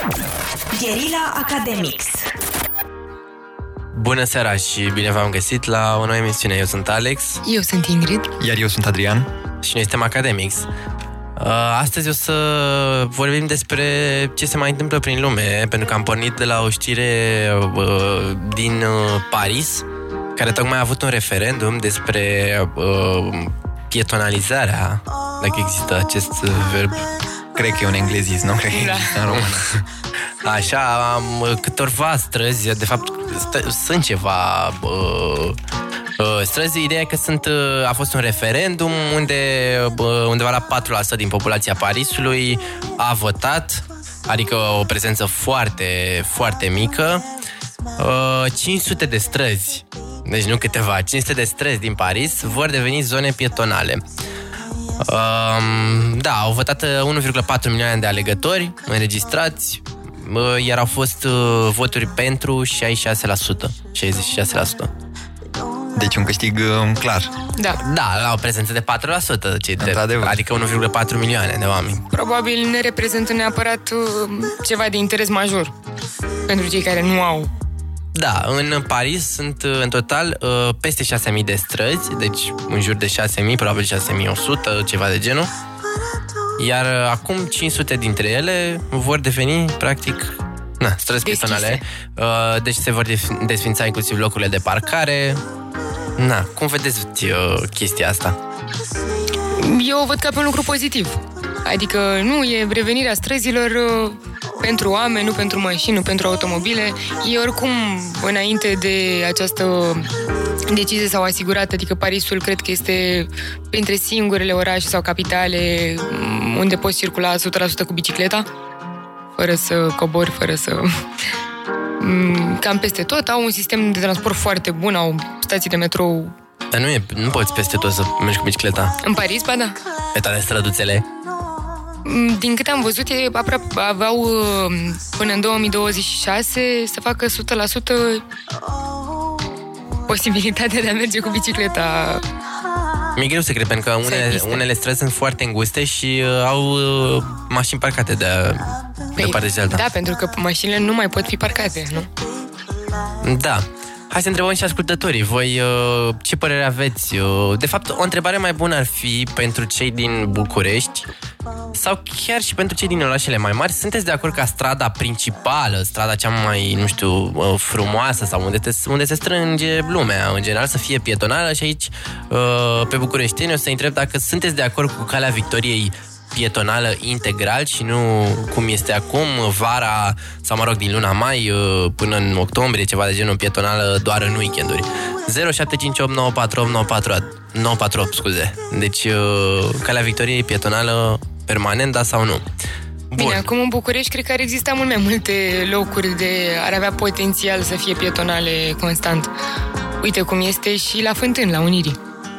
Guerilla Academics. Bună seara și bine v-am găsit la o nouă emisiune. Eu sunt Alex. Eu sunt Ingrid. Iar eu sunt Adrian. Și noi suntem Academics. Astăzi o să vorbim despre ce se mai întâmplă prin lume, pentru că am pornit de la o știre din Paris, care tocmai a avut un referendum despre pietonalizarea, dacă există acest verb. Cred că e un englezism, nu? Cred că există în română. Așa, am câtorva străzi, de fapt sunt ceva străzi. Ideea e că a fost un referendum unde undeva la 4% din populația Parisului a votat, adică o prezență foarte, foarte mică. 500 de străzi, deci nu câteva, 500 de străzi din Paris vor deveni zone pietonale. Da, au votat 1,4 milioane de alegători înregistrați, iar au fost voturi pentru 66%. Deci un câștig clar. Da. Da, la o prezență de 4%, adică 1,4 milioane de oameni. Probabil ne reprezintă neapărat ceva de interes major pentru cei care nu au. Da, în Paris sunt în total peste 6.000 de străzi, deci în jur de 6.000, probabil 6.100, ceva de genul. Iar acum 500 dintre ele vor deveni, practic, străzi pietonale. Deci se vor desfința inclusiv locurile de parcare. Cum vedeți chestia asta? Eu o văd ca pe un lucru pozitiv. Adică nu e revenirea străzilor pentru oameni, nu pentru mașini, nu pentru automobile. E oricum, înainte de această decizie s-au asigurat, adică Parisul cred că este printre singurele orașe sau capitale unde poți circula 100% cu bicicleta, fără să cobori, fără să... Cam peste tot, au un sistem de transport foarte bun, au stații de metrou. Dar nu poți peste tot să mergi cu bicicleta. În Paris, ba da. Pe toate străduțele. Din câte am văzut, aveau până în 2026 să facă 100% posibilitatea de a merge cu bicicleta. Mi-e greu să cred, pentru că unele străzi sunt foarte înguste și au mașini parcate de partea cealaltă. Da, pentru că mașinile nu mai pot fi parcate, nu? Da. Hai să întrebăm și ascultătorii. Voi ce părere aveți? De fapt, o întrebare mai bună ar fi pentru cei din București sau chiar și pentru cei din orașele mai mari. Sunteți de acord ca strada principală, strada cea mai, nu știu, frumoasă sau unde se strânge lumea, în general, să fie pietonală? Și aici, pe bucureșteni, o să întreb dacă sunteți de acord cu Calea Victoriei pietonală integral și nu cum este acum, vara sau, mă rog, din luna mai până în octombrie, ceva de genul, pietonală doar în weekenduri. 0758948948, scuze. Deci, Calea Victoriei pietonală permanent, da sau nu? Bun. Bine, acum în București cred că ar exista mult mai multe locuri ar avea potențial să fie pietonale constant. Uite cum este și la Fântâni, la Unirii.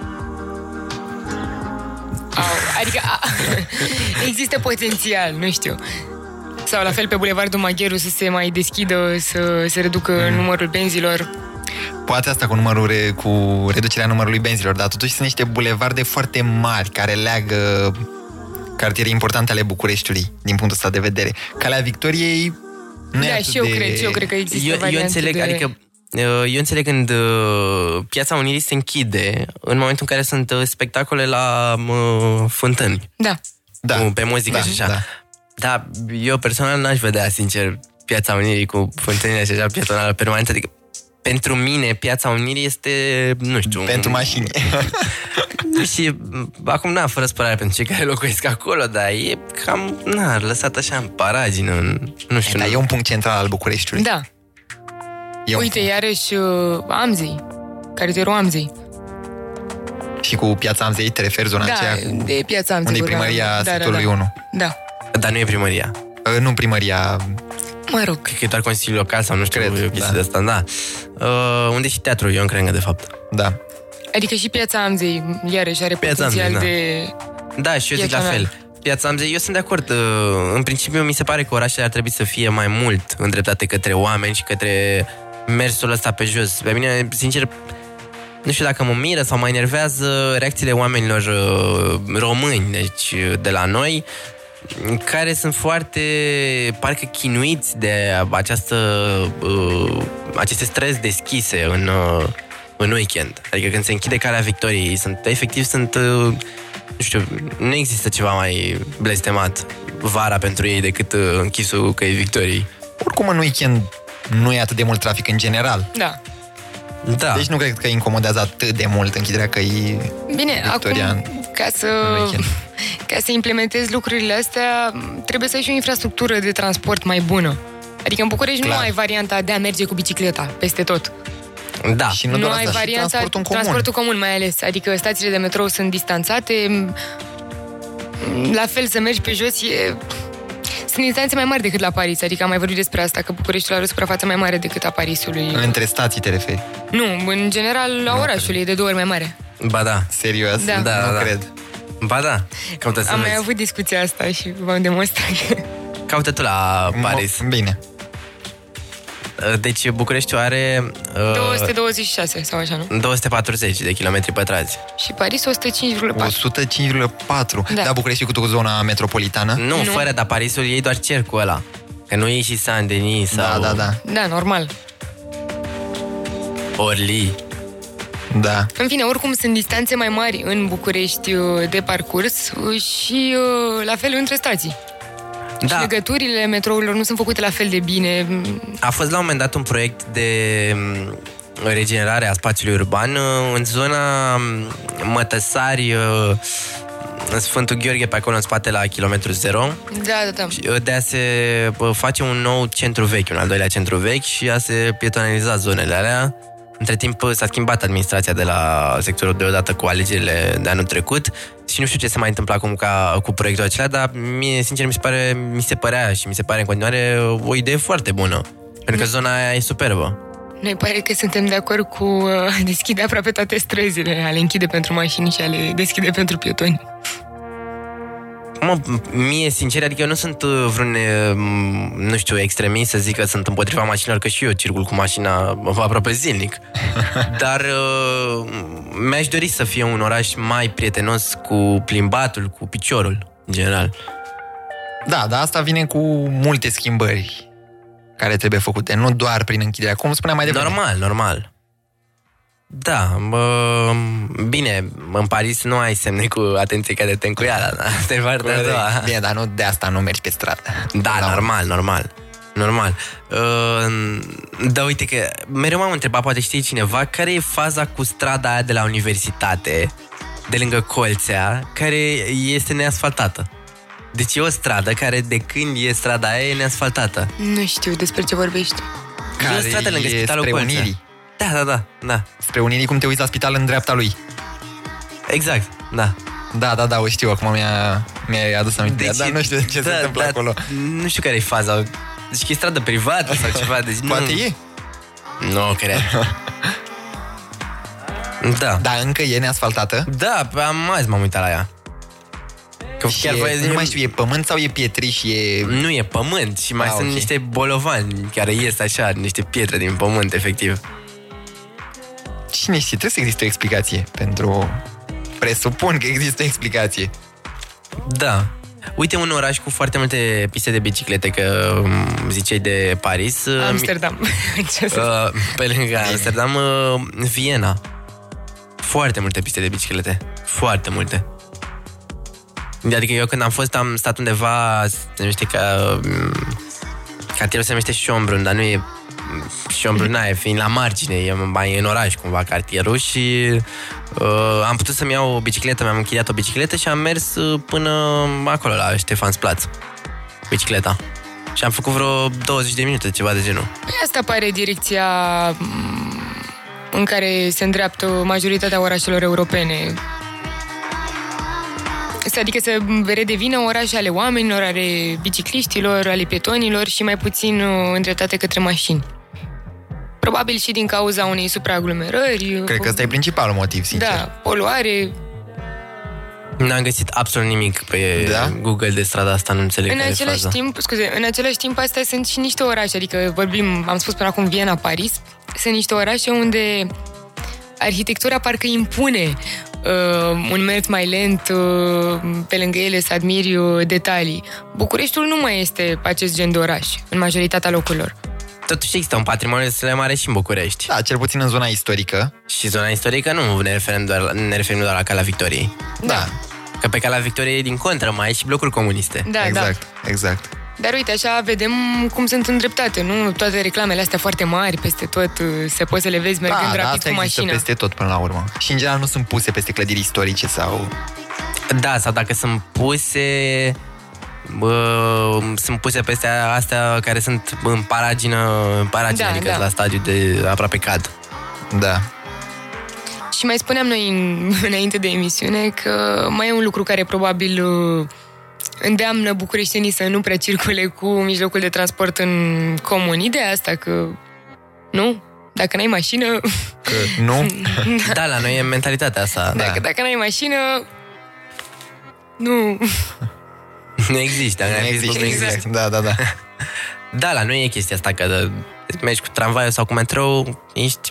Adică există potențial, nu știu. Sau la fel pe Bulevardul Magheru să se mai deschidă, să se reducă numărul benzilor. Poate asta cu reducerea numărului benzilor, dar totuși sunt niște bulevarde foarte mari care leagă cartiere importante ale Bucureștiului, din punctul ăsta de vedere. Calea Victoriei nu e atât eu cred că există variante. Eu înțeleg, adică eu înțeleg când Piața Unirii se închide în momentul în care sunt spectacole la Fântâni. Da. Pe muzică și așa. Dar eu personal n-aș vedea, sincer, Piața Unirii cu Fântânile și așa pietonală permanentă. Adică pentru mine Piața Unirii este, nu știu... Pentru mașini. Și acum, fără spărare pentru cei care locuiesc acolo, dar e cam, lăsat așa în paragină, nu știu. Dar e un punct central al Bucureștiului. Da. Uite, iarăși Amzei, cartierul Amzei. Și cu Piața Amzei te referi zona aceea de Piața Amzei, unde e primăria sectorului 1. Da. Dar nu e primăria. Nu primăria... Mă rog. Cred că e doar Consiliul Local sau nu știu, o chestie de asta, da. Unde e și teatrul Ion Creangă, de fapt. Da. Adică și Piața Amzei, iarăși, are potențial de... Da, și eu zic la fel. Piața Amzei, eu sunt de acord. În principiu, mi se pare că orașele ar trebui să fie mai mult îndreptate către oameni și către mersul ăsta pe jos. Pe mine, sincer, nu știu dacă mă miră sau mă enervează reacțiile oamenilor români, deci de la noi, care sunt foarte, parcă chinuiți de aceste străzi deschise în weekend. Adică când se închide Calea Victoriei, nu știu, nu există ceva mai blestemat vara pentru ei decât închisul Căii Victoriei. Oricum în weekend nu e atât de mult trafic în general. Da. Da. Deci nu cred că incomodează atât de mult închiderea Căii Victoria. Acum, ca să implementezi lucrurile astea, trebuie să ai și o infrastructură de transport mai bună. Adică în București nu ai varianta de a merge cu bicicleta peste tot. Da. Și nu ai varianta transportul comun mai ales. Adică stațiile de metrou sunt distanțate. La fel, să mergi pe jos sunt distanțe mai mari decât la Paris. Adică am mai vorbit despre asta, că Bucureștiul are o suprafață mai mare decât a Parisului. Între stații te referi? Nu, în general la orașul e de 2 ori mai mare. Ba da. Serios? Da. Nu cred. Ba da. Am mai avut discuția asta și v-am demonstrat. Caută tu la Paris. Bine. Deci Bucureștiul are 226 sau așa, nu? 240 de kilometri pătrați. Și Paris 105,4. 105,4. Da, Bucureștiul cu zona metropolitană? Nu, fără, dar Parisul iei doar cercul ăla. Că nu iei și Saint-Denis sau... Da, normal. Orly. Da. În fine, oricum sunt distanțe mai mari în București de parcurs și la fel între stații. Da. Și legăturile metrourilor nu sunt făcute la fel de bine. A fost la un moment dat un proiect de regenerare a spațiului urban în zona Mătăsari, Sfântul Gheorghe, pe acolo în spate la kilometru 0. Da. De a se face un nou centru vechi, un al doilea centru vechi și a se pietonaliza zonele alea. Între timp s-a schimbat administrația de la sectorul deodată cu alegerile de anul trecut și nu știu ce se mai întâmplă acum cu proiectul acela, dar mie, sincer, mi se părea și mi se pare în continuare o idee foarte bună. Pentru că zona aia e superbă. Noi pare că suntem de acord cu deschide aproape toate străzile, a le închide pentru mașini și a le deschide pentru pietoni. Mie, sincer, adică eu nu sunt vreun, nu știu, extremist să zic că sunt împotriva mașinilor, că și eu circul cu mașina aproape zilnic. Dar mi-aș dori să fie un oraș mai prietenos cu plimbatul, cu piciorul, în general. Da, dar asta vine cu multe schimbări care trebuie făcute, nu doar prin închiderea, cum spuneam mai devreme. Normal. Da, bine, în Paris nu ai semne cu atenție că de tencuiala, da? Te vară de-a doua. Bine, dar nu de asta nu mergi pe stradă. Da, normal. Da, uite că mereu m-am întrebat, poate știe cineva, care e faza cu strada aia de la universitate, de lângă Colțea, care este neasfaltată. Deci e o stradă care, de când e strada aia, e neasfaltată. Nu știu despre ce vorbești. E o stradă lângă Spitalul Colțea. Da. Spre Unirii, cum te uiți la spital în dreapta lui. Exact, da. Da, o știu, acum mi-a adus aminte. Deci, dar nu știu ce se întâmplă acolo. Nu știu care e faza. Deci că e stradă privată sau ceva. Deci poate e? Nu, cred. Da. Dar încă e neasfaltată? Da, azi m-am uitat la ea. Că chiar nu mai știu, e pământ sau e pietriș? Nu, e pământ și mai sunt niște bolovani care ies așa, niște pietre din pământ, efectiv. Cine știe, trebuie să existe o explicație pentru... Presupun că există o explicație. Da. Uite un oraș cu foarte multe piste de biciclete, că ziceai de Paris. Amsterdam. Pe lângă Amsterdam, Viena. Foarte multe piste de biciclete. Foarte multe. Adică eu când am fost, am stat undeva, se numește cartierul se numește Schönbrunn, dar nu e Schönbrunn, fiind la margine, e mai în oraș cumva cartierul și am putut să-mi iau o bicicletă, mi-am închiriat o bicicletă și am mers până acolo la Stefansplatz, bicicleta. Și am făcut vreo 20 de minute, ceva de genul. Păi asta pare direcția în care se îndreaptă majoritatea orașelor europene. Adică să redevină orașe ale oamenilor, ale bicicliștilor, ale pietonilor și mai puțin îndreptate către mașini. Probabil și din cauza unei supraaglomerări. Cred că ăsta e principalul motiv, sincer. Da, poluare. N-am găsit absolut nimic pe Google de strada asta, nu înțeleg care e faza. În același timp, astea sunt și niște orașe, adică am spus până acum Viena, Paris, sunt niște orașe unde arhitectura parcă impune un mers mai lent, pe lângă ele să admiri detalii. Bucureștiul nu mai este acest gen de oraș, în majoritatea locurilor. Totuși există un patrimoniu destul de mare și în București. Da, cel puțin în zona istorică. Și zona istorică nu ne referim doar la Calea Victoriei. Da. Că pe Calea Victoriei, din contră, mai ai și blocuri comuniste. Da, exact. Dar uite, așa vedem cum sunt îndreptate, nu? Toate reclamele astea foarte mari peste tot, se poți să le vezi mergând rapid cu mașina. Peste tot până la urmă. Și în general nu sunt puse peste clădiri istorice sau... Da, sau dacă sunt puse... sunt puse peste astea care sunt în paragină, adică la stadiu de aproape cad. Da. Și mai spuneam noi înainte de emisiune că mai e un lucru care probabil îndeamnă bucureștenii să nu prea circule cu mijlocul de transport în comun. Ideea asta că, nu? Dacă n-ai mașină... Că nu? Da, la noi e mentalitatea asta. Dacă n-ai mașină... Nu... Nu există. Exact. Da. Da, la noi e chestia asta că mergi cu tramvaiul sau cu metrou, ești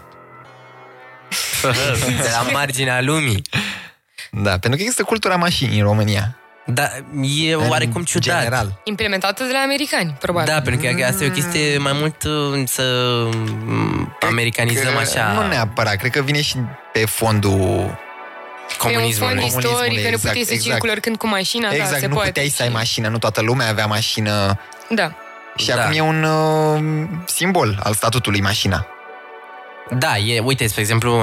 de la marginea lumii. Da, pentru că există cultura mașinii în România. Da, e oarecum ciudat. General. Implementată de la americani, probabil. Da, pentru că asta e o chestie mai mult să americanizăm așa. Nu neapărat, cred că vine și pe fondul comunismului. Pe un fond istoric, că nu puteai să circuli oricând cu mașina. Exact, da, se nu poate. puteai să ai mașină, nu toată lumea avea mașină. Da. Și acum e un simbol al statutului mașina. Da, uite, spre exemplu,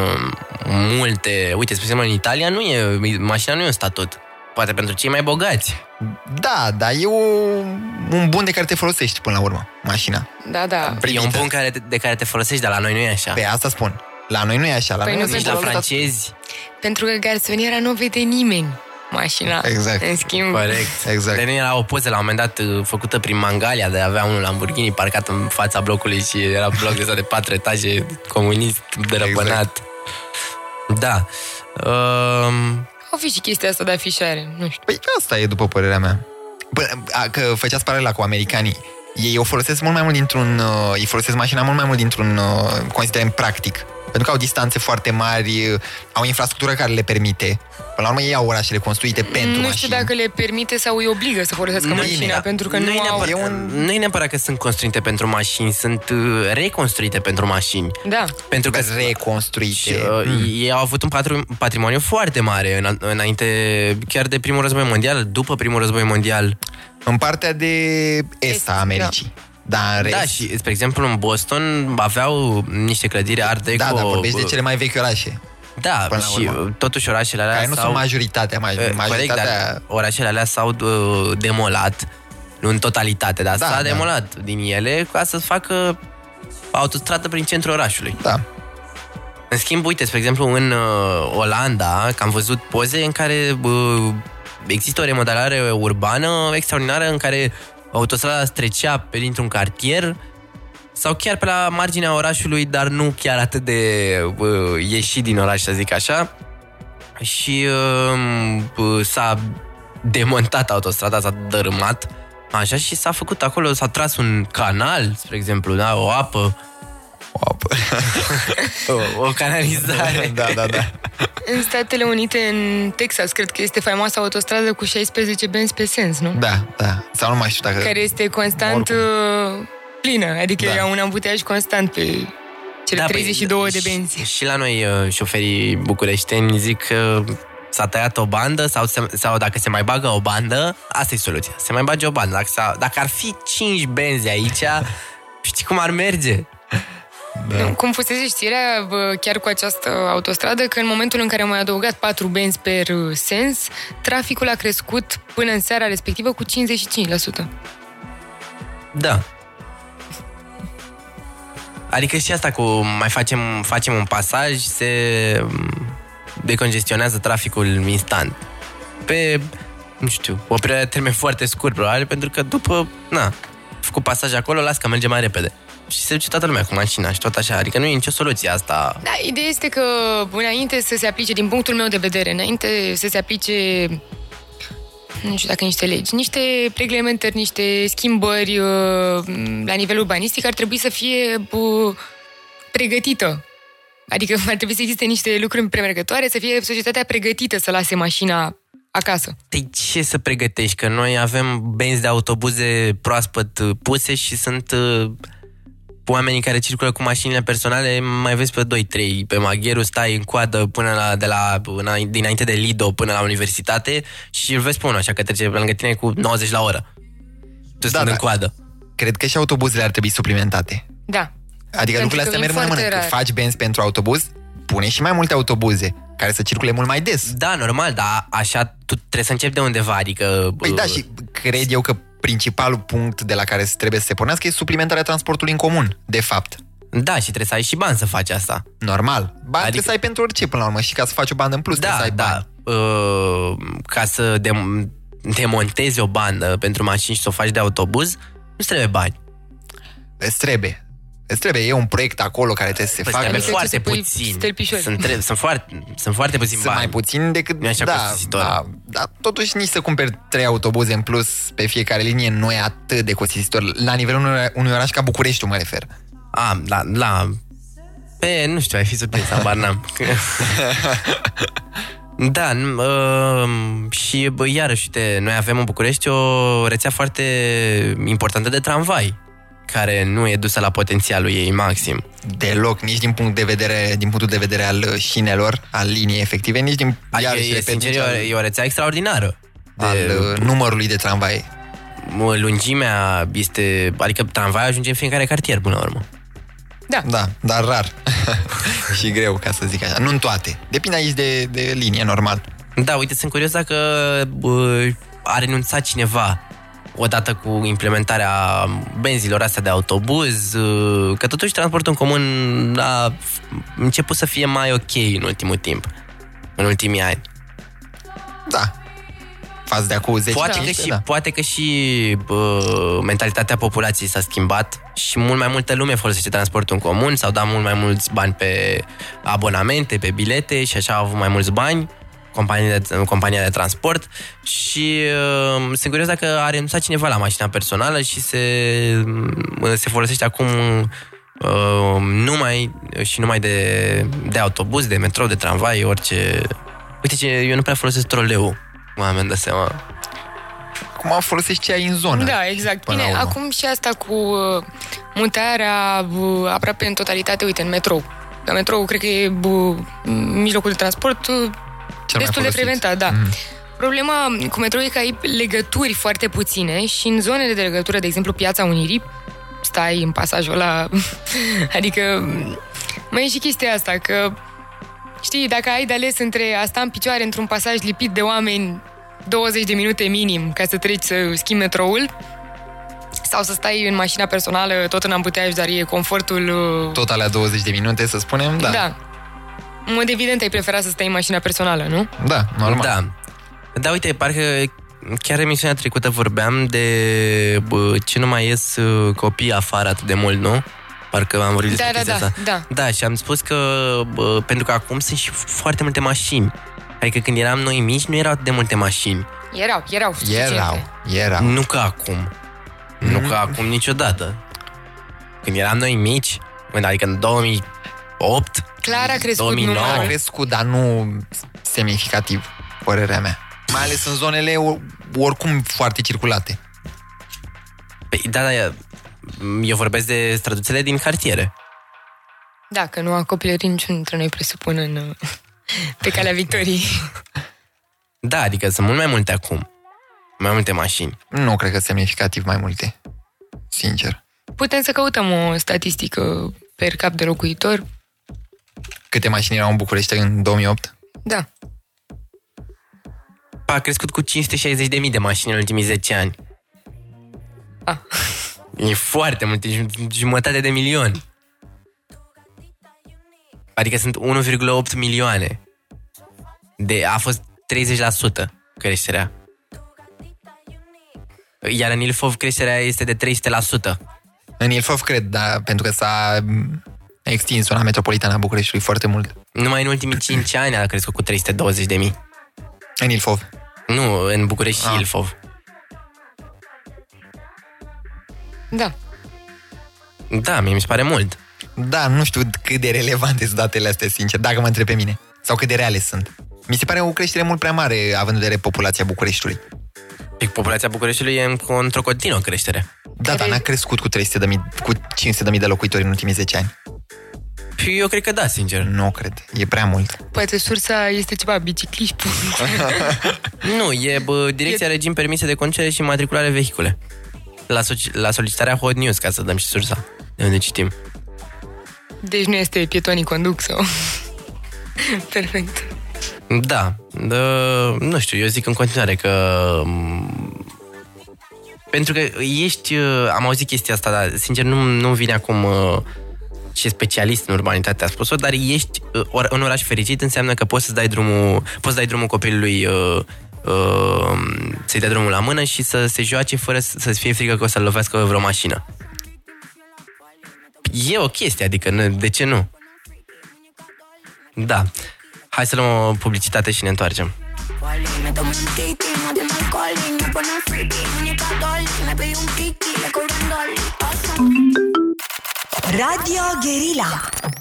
spre exemplu, în Italia mașina nu e un statut. Poate pentru cei mai bogați. Da, dar e un bun de care te folosești până la urmă, mașina. Da. E un bun de care te folosești, dar la noi nu e așa. Pe asta spun. La noi nu e așa. La noi nici la francezi. Pentru că garsoniera nu vede nimeni mașina. Exact. În schimb. Corect. Exact. De era o poză la un moment dat făcută prin Mangalia, de avea unul Lamborghini parcat în fața blocului și era bloc de 4 etaje comunist derăpânat. Exact. Da. O fi și chestia asta de afișare, nu știu. Păi asta e, după părerea mea. Că făceați paralela cu americanii. Ei o folosesc mult mai mult îi folosesc mașina mult mai mult dintr-un considerent practic. Pentru că au distanțe foarte mari, au infrastructură care le permite. Până la urmă ei au orașele construite pentru mașini. Nu știu dacă le permite sau îi obligă să folosească mașina, pentru că nu e neapărat că sunt construite pentru mașini, sunt reconstruite pentru mașini. Da. Pentru că reconstruite. Ei au avut un patrimoniu foarte mare înainte, chiar de Primul Război Mondial, după Primul Război Mondial. În partea de est a Americii. Da, și, spre exemplu, în Boston aveau niște clădiri Art Deco. Da, vorbești de cele mai vechi orașe. Da, și totuși orașele alea care nu sunt majoritatea. Corect, dar orașele alea s-au demolat, nu în totalitate, dar s-a demolat din ele ca să facă autostradă prin centrul orașului. Da. În schimb, uite, spre exemplu, în Olanda, că am văzut poze în care există o remodelare urbană extraordinară în care autostrada trecea pe dintr-un cartier sau chiar pe la marginea orașului, dar nu chiar atât de ieșit din oraș, să zic așa. Și s-a demontat autostrada, s-a dărâmat, așa, și s-a făcut acolo, s-a tras un canal, spre exemplu, da, o apă. O canalizare. Da. În Statele Unite, în Texas, cred că este faimoasa autostradă cu 16 benzi pe sens, nu? Da. Sau nu mai știu dacă... Care este constant plină, adică e un ambuteaj constant pe cele 32 de benzi. Și la noi șoferii bucureșteni zic că s-a tăiat o bandă sau dacă se mai bagă o bandă, asta e soluția. Se mai bage o bandă. Dacă ar fi 5 benzi aici, știi cum ar merge? Da. Cum fusese știrea chiar cu această autostradă, că în momentul în care au mai adăugat 4 benzi per sens, traficul a crescut până în seara respectivă cu 55%. Da. Adică și asta cu mai facem un pasaj, se decongestionează traficul instant. Pe, nu știu, o perioadă de termen foarte scurt, probabil, pentru că după, făcut pasaj acolo, las că merge mai repede. Și se duce toată lumea cu mașina și tot așa. Adică nu e nicio soluție asta. Da, ideea este că înainte să se aplice, din punctul meu de vedere, înainte să se aplice, nu știu dacă niște legi, niște reglementări, niște schimbări la nivel urbanistic, ar trebui să fie pregătită Adică ar trebui să existe niște lucruri premergătoare, să fie societatea pregătită să lase mașina acasă. De ce să pregătești? Că noi avem benzi de autobuze proaspăt puse și sunt oamenii care circulă cu mașinile personale, mai vezi pe 2-3. Pe Magheru stai în coadă dinainte de Lido până la universitate și îl vezi pe unul așa că trece lângă tine cu 90 la oră. Tu stând în coadă. Cred că și autobuzele ar trebui suplimentate. Da. Adică lucrurile astea merg mână-mână. Când faci benzi pentru autobuz, pune și mai multe autobuze care să circule mult mai des. Da, normal, dar așa tu trebuie să începi de undeva, adică... Păi da, și cred eu că principalul punct de la care trebuie să se pornească e suplimentarea transportului în comun, de fapt. Da, și trebuie să ai și bani să faci asta. Normal. Bani trebuie să ai pentru orice, până la urmă. Și ca să faci o bandă în plus, trebuie să ai bani. Ca să demontezi o bandă pentru mașini și să o faci de autobuz, nu trebuie bani. Îți trebuie, e un proiect acolo care trebuie să se facă. Trebuie foarte puțin. Sunt foarte puțini bani. Sunt mai puțin decât... Da, totuși nici să cumperi 3 autobuze în plus pe fiecare linie nu e atât de costisitor. La nivelul unui oraș ca București, mă refer. Nu știu, ai fi surprins, habar n-am. Da, și iarăși, uite, noi avem în București o rețea foarte importantă de tramvai, care nu e dusă la potențialul ei maxim. Deloc, nici din punctul de vedere al șinelor, al liniei efective, nici din... E o rețea extraordinară. Al numărului de tramvai. Lungimea este... Adică tramvai ajunge în fiecare cartier, până la urmă. Da, dar rar. Și greu, ca să zic așa. Nu în toate. Depinde aici de linie, normal. Da, uite, sunt curios dacă a renunțat cineva odată cu implementarea benzilor astea de autobuz, că totuși transportul în comun a început să fie mai ok în ultimul timp, în ultimii ani. Da. Față de acum 10 Poate că și mentalitatea populației s-a schimbat și mult mai multă lume folosește transportul în comun, s-au dat mult mai mulți bani pe abonamente, pe bilete și așa au avut mai mulți bani compania de transport și sunt curios dacă a renunțat cineva la mașina personală și se folosește acum numai de autobuz, de metrou, de tramvai, orice. Uite ce, eu nu prea folosesc troleu. Mi-am dat seama. Acum folosești ce ai în zonă. Da, exact. Bine, acum și asta cu mutarea aproape în totalitate, uite, în metrou. Că metrou cred că e mijlocul de transport destul de preventat, da. Problema cu metrou e că ai legături foarte puține și în zonele de legătură, de exemplu, Piața Unirii, stai în pasajul ăla, adică mai e și chestia asta, că știi, dacă ai de ales între a sta în picioare într-un pasaj lipit de oameni 20 de minute minim ca să treci să schimbi metroul, sau să stai în mașina personală tot în ambuteaj, dar e confortul... Tot alea 20 de minute, să spunem, da. Da. În mod evident ai preferat să stai în mașina personală, nu? Da, normal. Da, uite, parcă chiar emisiunea trecută vorbeam de ce nu mai ies copii afară atât de mult, nu? Parcă am vorbit despre chestia asta. Da, și am spus că pentru că acum sunt și foarte multe mașini. Adică când eram noi mici, nu erau atât de multe mașini. Erau. Nu ca acum. Nu ca acum niciodată. Când eram noi mici, adică în 2008, clar a crescut 2009. A crescut, dar nu semnificativ, părerea mea. Mai ales în zonele oricum foarte circulate. Păi, da, eu vorbesc de străduțele din cartiere. Da, că nu acoperi niciunul dintre noi, presupun, pe calea victoriei. Da, adică sunt mult mai multe acum. Mai multe mașini. Nu cred că semnificativ mai multe. Sincer. Putem să căutăm o statistică per cap de locuitor. Câte mașini erau în București în 2008? Da. A crescut cu 560.000 de mașini în ultimii 10 ani. E foarte multe, jumătate de milion. Adică sunt 1,8 milioane. A fost 30% creșterea. Iar în Ilfov creșterea este de 300%. În Ilfov cred, da, pentru că s-a extins zona metropolitană a Bucureștiului foarte mult. Numai în ultimii 5 ani a crescut cu 320.000. În Ilfov? Nu, în București și Ilfov. Da. Da, mie mi se pare mult. Da, nu știu cât de relevante sunt datele astea, sincer, dacă mă întreb pe mine. Sau cât de reale sunt. Mi se pare o creștere mult prea mare, având în vedere populația Bucureștiului. Populația Bucureștiului e într-o continuă creștere. Da, dar n-a crescut cu 500.000 de locuitori în ultimii 10 ani. Eu cred că da, sincer. Nu cred, e prea mult. Poate sursa este ceva, bicicliști. Nu, e Direcția Regim Permise de Conducere și Matriculare Vehicule. La solicitarea Hot News, ca să dăm și sursa, de unde citim. Deci nu este pietonii conduc sau... Perfect. Da, nu știu, eu zic în continuare că... Pentru că ești... Am auzit chestia asta, dar sincer nu vine acum... și specialist în urbanitate a spus-o, dar ești în oraș fericit înseamnă că poți să dai drumul copilului să-i dai drumul la mână și să se joace fără să-ți fie frică că o să-l lovească vreo mașină. E o chestie, adică de ce nu? Da. Hai să luăm o publicitate și ne întoarcem. Radio Guerilla.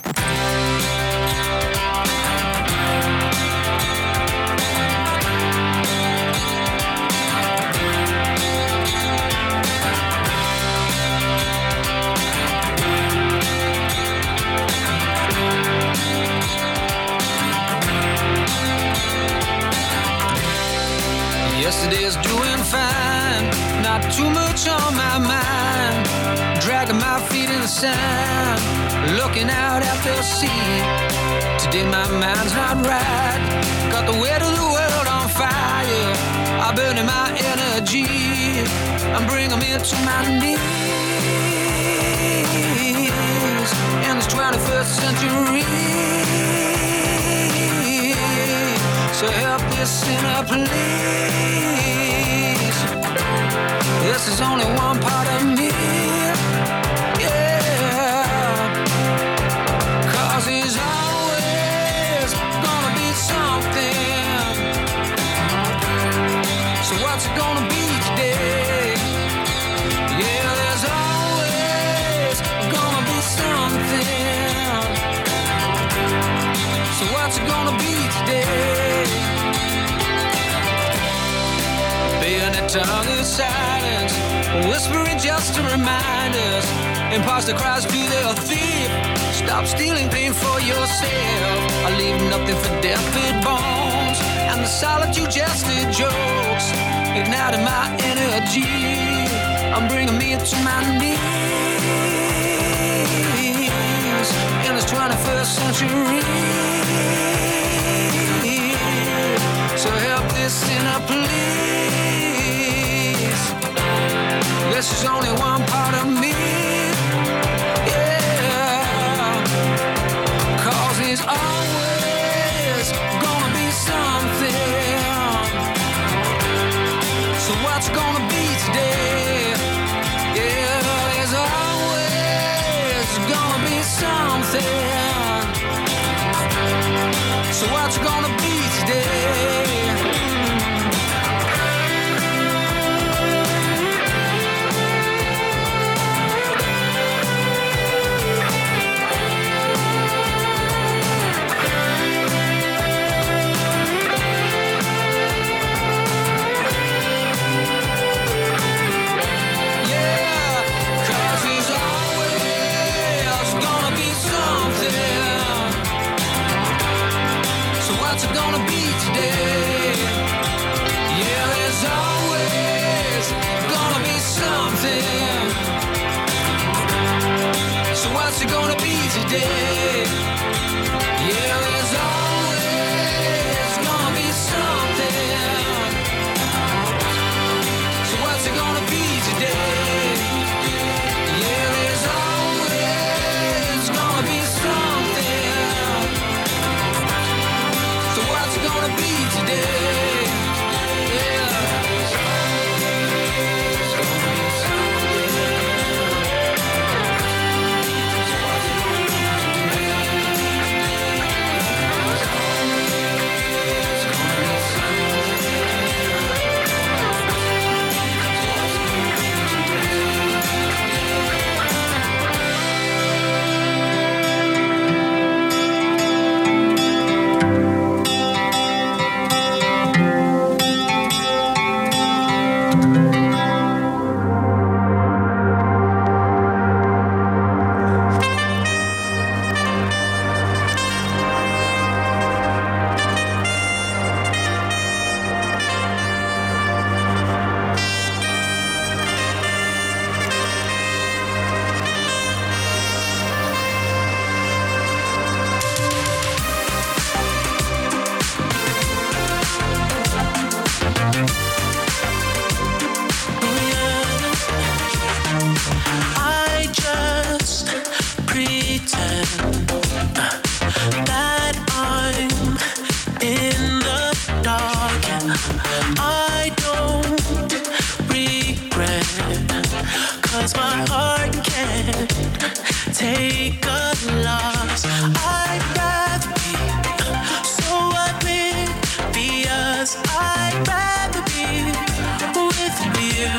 Yesterday's doing fine, not too much on my mind. Dragging my feet in the sand, looking out at the sea. Today my mind's not right, got the weight of the world on fire. I'm burning my energy, I'm bringing me to my knees in this 21st century. So help this sinner, please. This is only one part of me, yeah. 'Cause he's always gonna be something. So what's it gonna be today? Yeah, there's always gonna be something. So what's it gonna be today? Bayonet tongue is silence, whispering just to remind us. Imposter cries to the thief, stop stealing pain for yourself. I leave nothing for deathbed bones, and the solitude just the jokes, igniting my energy. I'm bringing me to my knees in this 21st century. So help this sinner, please. This is only one part of me, yeah. 'Cause he's always gonna be something. So what's gonna be today? Yeah, there's always gonna be something. So what's gonna be today? What's it gonna be today? Yeah, there's always gonna be something. So what's it gonna be today? Yeah, there's always gonna be something. So what's it gonna be today? Yeah, there's always gonna be something. So what's it gonna be today? Yeah. It's gonna be something. take a loss. I'd rather be so oblivious. I'd rather be with you.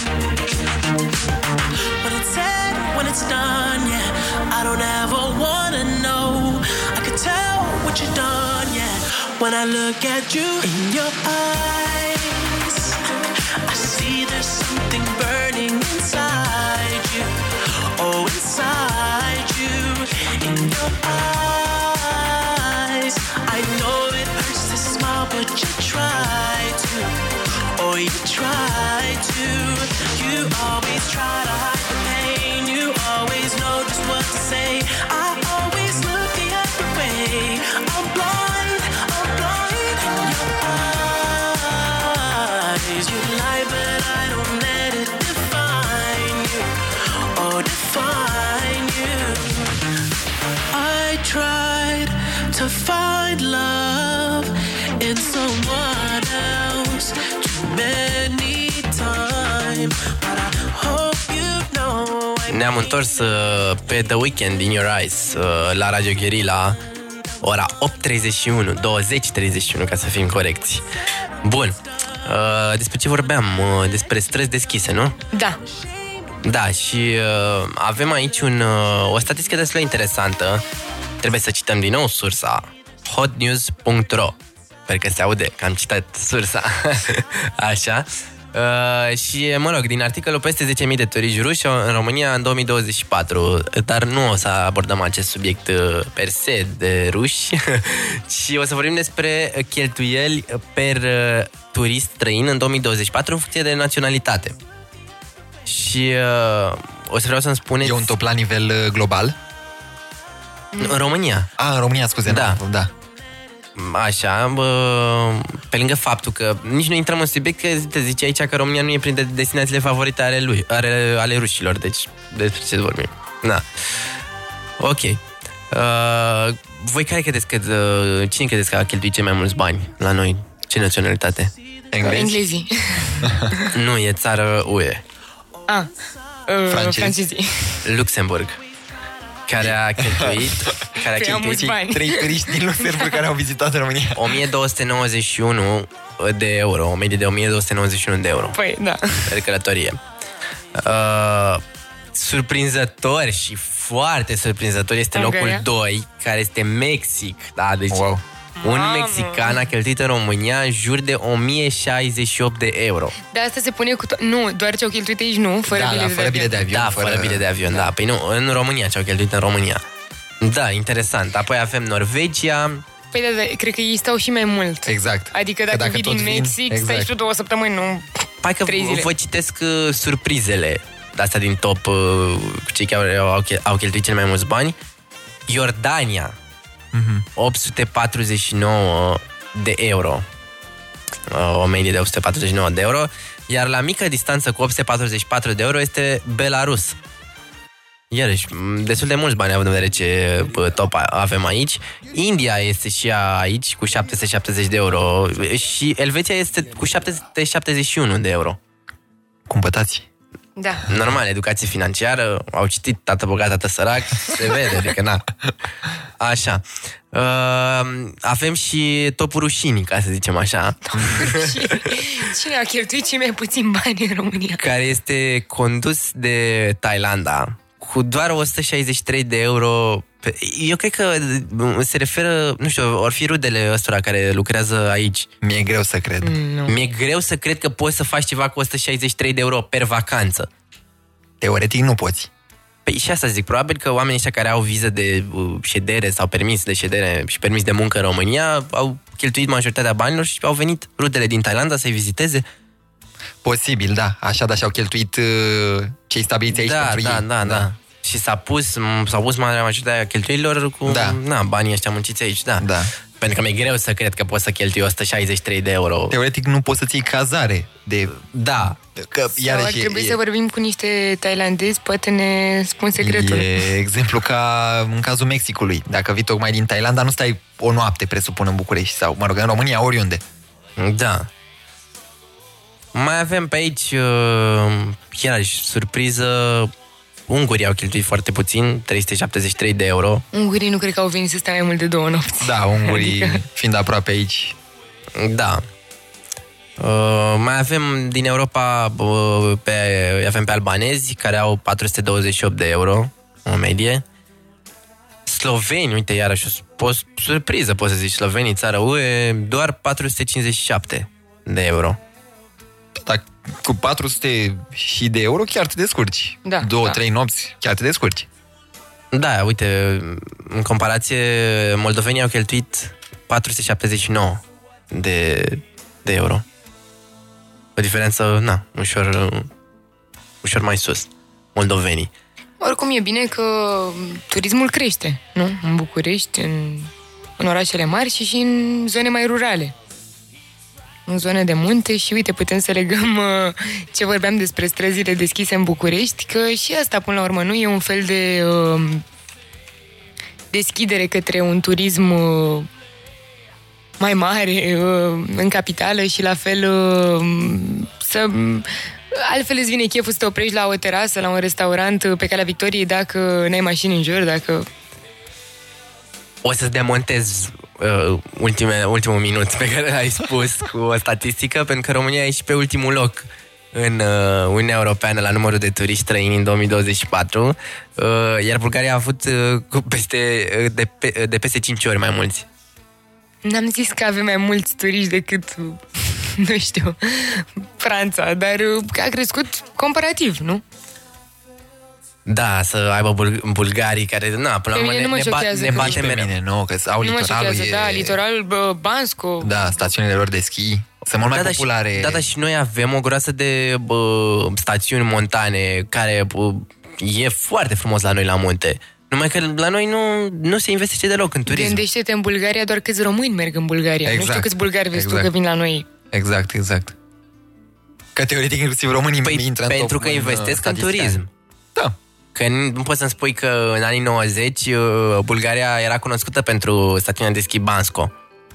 When it's said, when it's done, yeah, I don't ever wanna know. I could tell what you've done, yeah, when I look at you in your eyes. I see there's something burning inside you. Oh, inside you, in your eyes. I know it hurts to smile, but you try to. Oh, you try to. You always try to hide the pain. You always know just what to say. I always look the other way. I'm blind in your eyes. You lie, but I don't let it define you. Oh, define you. I tried to find love in someone else too many times, but I hope you know. Ne-am întors pe The Weeknd in Your Eyes la Radio Guerilla, ora 8:31, 20:31 ca să fim corecți. Bun, despre ce vorbeam? Despre străzi deschise, nu? Da. Da, și avem aici o statistică destul de interesantă. Trebuie să cităm din nou sursa, hotnews.ro. Sper că se aude că am citat sursa. Așa. Și, mă rog, din articolul, peste 10.000 de turiști ruși în România în 2024. Dar nu o să abordăm acest subiect per se de ruși, ci o să vorbim despre cheltuieli per turist străin în 2024 în funcție de naționalitate. Și o să vreau să-mi spuneți... E un top la nivel global? În România. În România, scuze. Da. Da. Așa, pe lângă faptul că nici nu intrăm în subiect, că te zice aici că România nu e printre destinațiile favorite ale rușilor, deci despre ce vorbim. Da. Ok. Voi care credeți că cine credeți că a cheltuit cei mai mulți bani la noi? Ce naționalitate? Englezii. Nu, e țară UE. Francezii. Luxemburg. Care a cheltuit... Trei turiști din Luxemburg care au vizitat România. 1291 de euro. O medie de 1291 de euro. Păi, da. De călătorie. Surprinzător și foarte surprinzător este locul 2, care este Mexic. Da, deci un mexican a cheltuit în România în jur de 1068 de euro. De asta se pune cu nu, doar ce au cheltuit aici, nu? Fără bilet de avion. Da, fără bilet de avion, da. Păi nu, în România ce au cheltuit în România. Da, interesant. Apoi avem Norvegia. Păi da, cred că ei stau și mai mult. Exact. Adică dacă vii din Mexic, stai și tu 2 săptămâni, nu 3 zile. Vă citesc surprizele de astea din top, cu cei care au cheltuit cel mai mulți bani. Iordania, 849 de euro. O medie de 849 de euro. Iar la mică distanță cu 844 de euro este Belarus. Iarăși, destul de mulți bani având în vedere ce top avem aici. India este și ea aici cu 770 de euro. Și Elveția este cu 771 de euro. Cumpătați. Da. Normal, educație financiară, au citit Tată bogat, tată sărac, se vede, adică na. Așa. Avem și topul rușinii, ca să zicem așa. Cine a cheltuit cei mai puțin bani în România? Care este condus de Thailanda cu doar 163 de euro. Eu cred că se referă, nu știu, or fi rudele ăstora care lucrează aici. Mi-e greu să cred. Mi-e greu să cred că poți să faci ceva cu 163 de euro per vacanță. Teoretic nu poți. Păi și asta zic, probabil că oamenii ăștia care au viză de ședere sau permis de ședere și permis de muncă în România au cheltuit majoritatea banilor și au venit rudele din Thailanda să-i viziteze. Posibil, da. Așa, dar și-au cheltuit cei stabiliți aici pentru ei. Da. Și s-a pus majoritatea cheltuielilor cu banii ăștia munciți aici, da. Pentru că mi-e greu să cred că poți să cheltui 163 de euro. Teoretic nu poți să-ți iei cazare de... Da. Că, sau ar trebui să vorbim cu niște tailandezi, poate ne spun secretul. E exemplu ca în cazul Mexicului. Dacă vii tocmai din Thailanda, nu stai o noapte, presupun, în București sau, mă rog, în România, oriunde. Da. Mai avem pe aici, iarăși, surpriză, ungurii au cheltuit foarte puțin, 373 de euro. Ungurii nu cred că au venit să stea mai mult de 2 nopți. Da, ungurii fiind aproape aici. Da. Mai avem din Europa, avem pe albanezi, care au 428 de euro, în medie. Sloveni, uite, iarăși o surpriză, poți să zici, slovenii, țară UE, doar 457 de euro. Dar cu 400 și de euro chiar te descurci. Da, 2-3 nopți chiar te descurci. Da, uite, în comparație, moldovenii au cheltuit 479 de euro. O diferență, ușor mai sus, moldovenii. Oricum e bine că turismul crește, nu? În București, în orașele mari și în zone mai rurale. În zone de munte și uite, putem să legăm ce vorbeam despre străzile deschise în București, că și asta, până la urmă, nu e un fel de deschidere către un turism mai mare în capitală și la fel altfel îți vine cheful să te oprești la o terasă, la un restaurant pe Calea Victoriei dacă n-ai mașini în jur, dacă... O să-ți demontez ultimul minut pe care l-ai spus cu o statistică, pentru că România e și pe ultimul loc în Uniunea Europeană la numărul de turiști străini în 2024, iar Bulgaria a avut de peste 5 ori mai mulți. N-am zis că avem mai mulți turiști decât, nu știu, Franța, dar a crescut comparativ, nu? Da, să aibă bulgarii care, până la urmă ne bate pe mine, nu, că au litoralul. Da, litoralul Bansko. Da, stațiunile lor de schi sunt mult mai populare. Da, și noi avem o groasă de stațiuni montane care e foarte frumos la noi la munte. Numai că la noi nu se investește deloc în turism. Gândește-te, în Bulgaria doar câți români merg în Bulgaria. Exact. Nu știu câți bulgari vezi tu că vin la noi. Exact. Că teoretic inclusiv românii intră în pentru că investesc în turism. Da. Că nu poți să-mi spui că în anii 90 Bulgaria era cunoscută pentru stațiunea de schi Bansko.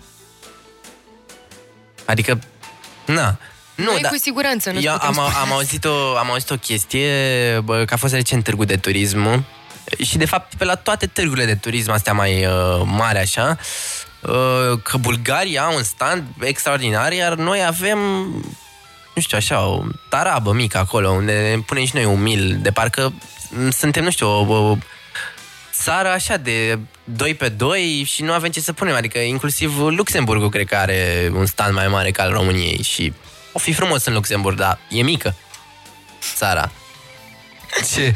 Adică, Nu, cu siguranță. Nu eu am auzit o chestie, că a fost recent târgul de turism și de fapt pe la toate târgurile de turism astea mai mari așa, că Bulgaria au un stand extraordinar, iar noi avem, nu știu, așa, o tarabă mică acolo, unde punem și noi un mil, de parcă suntem, nu știu, o țară așa de 2 pe 2 și nu avem ce să punem, adică inclusiv Luxemburgul cred că are un stand mai mare ca al României și o fi frumos în Luxemburg, dar e mică țara. Ce?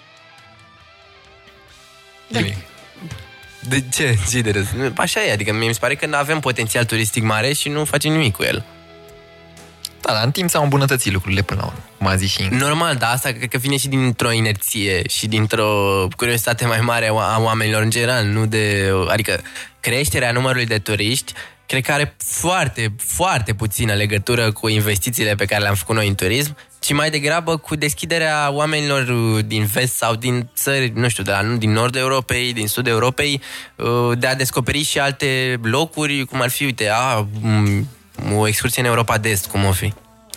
Da. De ce? Ce de râs? Așa e, adică mi se pare că avem potențial turistic mare și nu facem nimic cu el. Da, dar în timp s-au îmbunătățit lucrurile până la urmă, cum a zis și Inga. Normal, dar asta cred că vine și dintr-o inerție și dintr-o curiozitate mai mare a oamenilor în general, nu de... Adică creșterea numărului de turiști cred că are foarte, foarte puțină legătură cu investițiile pe care le-am făcut noi în turism, ci mai degrabă cu deschiderea oamenilor din vest sau din țări, nu știu, din nordul Europei, din sudul Europei, de a descoperi și alte locuri, cum ar fi, uite, o excursie în Europa de Est, cum o fi.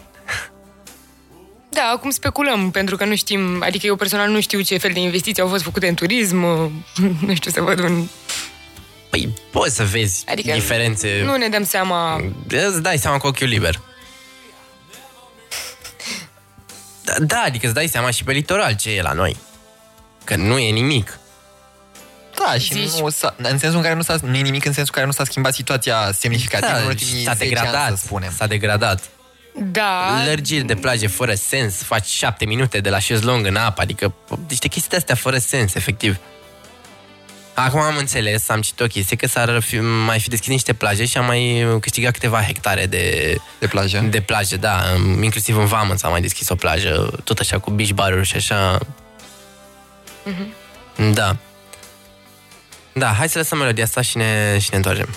Da, acum speculăm, pentru că nu știm, adică eu personal nu știu ce fel de investiții au fost făcute în turism, nu știu să văd un... Păi, poți să vezi diferențe. Nu ne dăm seama... Îți dai seama cu ochiul liber. Da, adică îți dai seama și pe litoral ce e la noi. Că nu e nimic. Da, și în sensul în care nu e nimic, în sensul în care nu s-a schimbat situația semnificativ în ultimii 10 ani, să spunem. S-a degradat. Da. Lărgiri de plaje fără sens, faci 7 minute de la șezlong în apă, adică niște chestii astea fără sens, efectiv. Acum am înțeles, am citit o chestie că mai fi deschis niște plaje și am mai câștigat câteva hectare de plajă. De plajă, da. Inclusiv în Vamă s-a mai deschis o plajă, tot așa cu beach bar-uri și așa. Mm-hmm. Da. Da, hai să lăsăm melodia asta și ne întoarcem.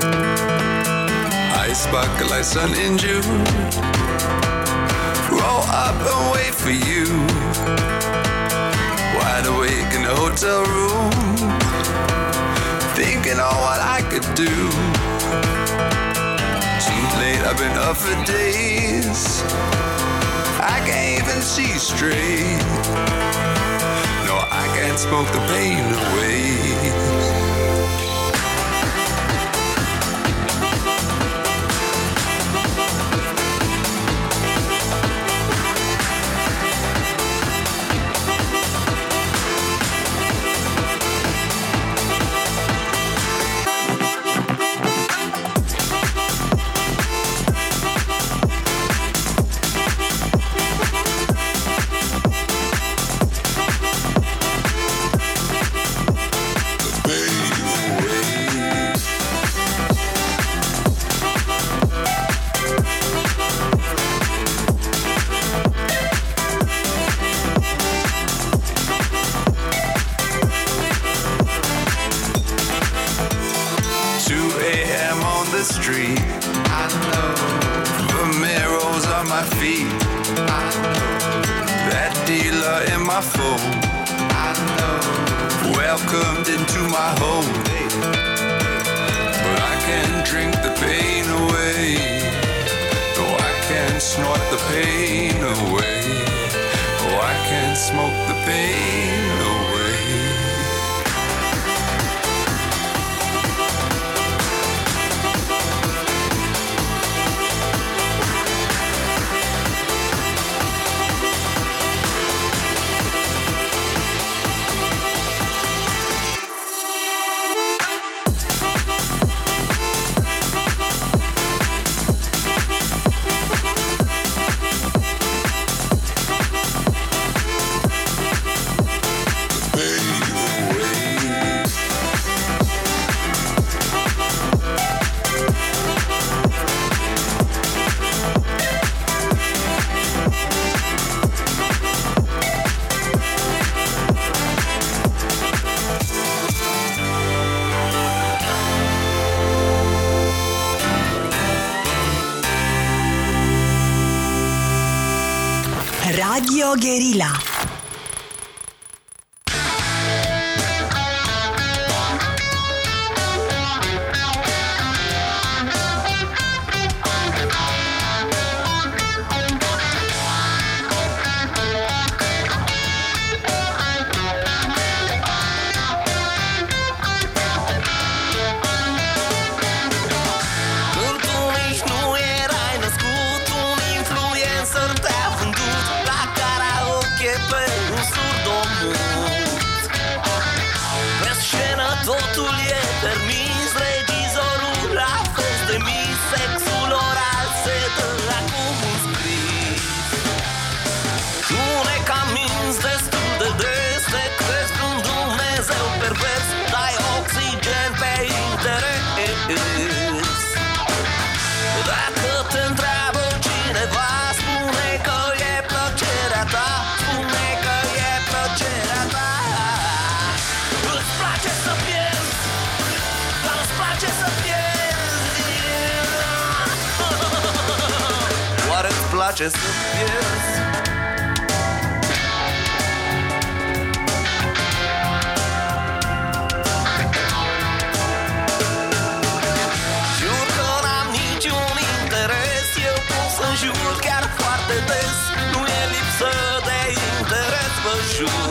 Sparkle like sun in June. Through all up and wait for you. Wide awake in the hotel room, thinking on what I could do. Too late, I've been up for days, I can't even see straight. No, I can't smoke the pain away. Street, I know the mirrors on my feet, I know that dealer in my phone, I know welcomed into my home, but I can't drink the pain away. No, I can't snort the pain away. Oh, I can't smoke the pain away. Radio Guerilla. Totul e permis, regizorul a fost demis, sexul oral se dă acum un scris. Tu ne caminți destul de des, te crezi un Dumnezeu pervers, dai oxigen pe interes. Dacă te întreabă cineva, spune că e plăcerea ta, spune că e plăcerea ta. Îți place să pierzi, dar îți place să pierzi. Oare îți place să pierzi? Jur că n-am niciun interes, eu pot să jur chiar foarte des. Nu e lipsă de interes, vă jur.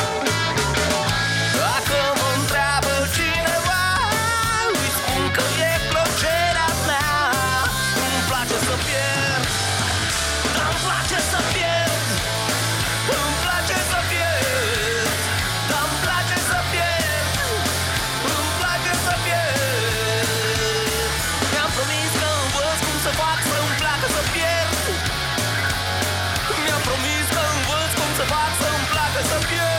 Dacă mă întreabă cineva, îi spun că e plăcerea mea. Îmi place să pierd, dar îmi place să pierd. Îmi place să pierd, dar îmi place să pierd. Îmi place să pierd. Mi-am promis că învăț cum să fac să-mi placă să pierd. Mi-am promis că învăț cum să fac să-mi placă să pierd.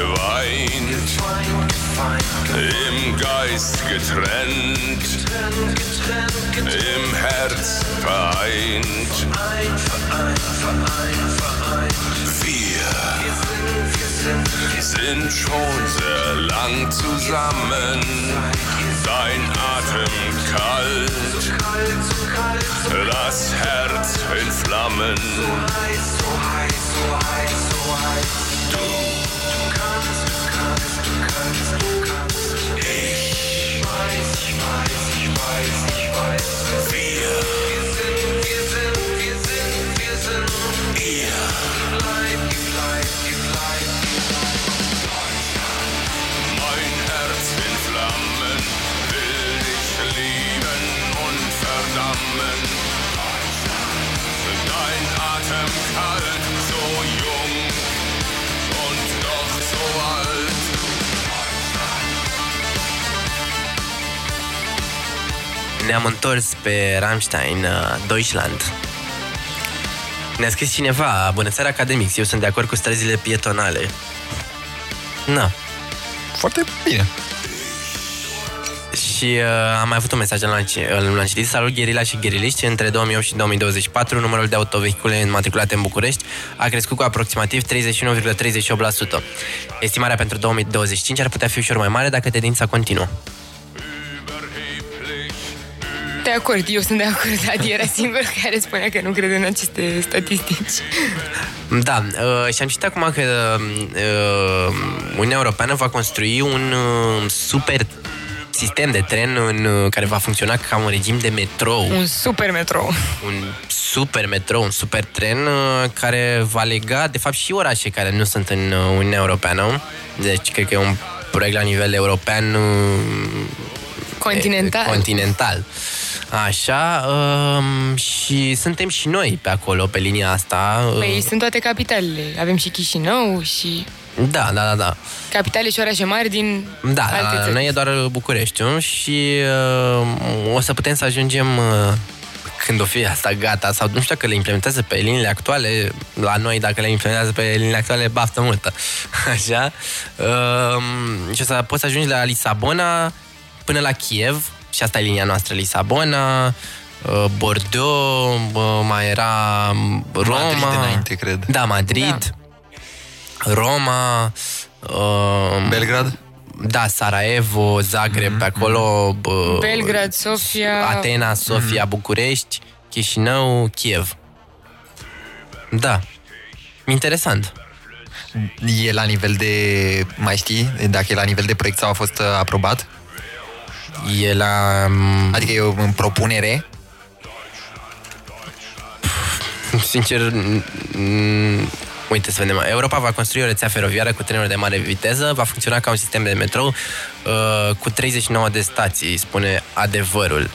geweint, im Geist getrennt, im Herz vereint. Wir sind schon sehr lang zusammen, dein Atem kalt, das Herz in Flammen. Ne-am întors pe Rammstein, Deutschland. Ne-a scris cineva: bună seara, Academics, eu sunt de acord cu străzile pietonale. Na. Foarte bine. Și am mai avut un mesaj l-am citit. Salut, gherila și gheriliști. Între 2008 și 2024, numărul de autovehicule înmatriculate în București a crescut cu aproximativ 31,38%. Estimarea pentru 2025 ar putea fi ușor mai mare dacă tendința continuă. De acord, eu sunt de acord. Adi era singurul care spunea că nu crede în aceste statistici. Da, și am citit acum că Uniunea Europeană va construi un super sistem de tren care va funcționa ca un regim de metrou. Un super metrou. Un super metrou, un super tren care va lega, de fapt, și orașe care nu sunt în Uniunea Europeană. Deci, cred că e un proiect la nivel european continental. Așa, și suntem și noi pe acolo, pe linia asta. Păi sunt toate capitalele. Avem și Chișinău și... Da. Capitale și orașe mari din alte țări. Noi e doar Bucureștiul și o să putem să ajungem când o fi asta gata, sau nu știu dacă le implementează pe liniile actuale. La noi, dacă le implementează pe liniile actuale, baftă multă. Așa. Și o să poți să ajungi la Lisabona până la Kiev. Și asta e linia noastră, Lisabona, Bordeaux, mai era Roma. Madrid înainte, cred. Da, Madrid, da. Roma, Belgrad? Da, Sarajevo, Zagreb, pe acolo, Belgrad, Sofia, Atena, Sofia, București, Chișinău, Kiev. Da. Interesant. E la nivel de... Mai știi? Dacă e la nivel de proiect sau a fost aprobat? E la... Adică e în propunere? Sincer, uite să vedem. Europa va construi o rețea feroviară cu trenuri de mare viteză, va funcționa ca un sistem de metrou cu 39 de stații, spune Adevărul.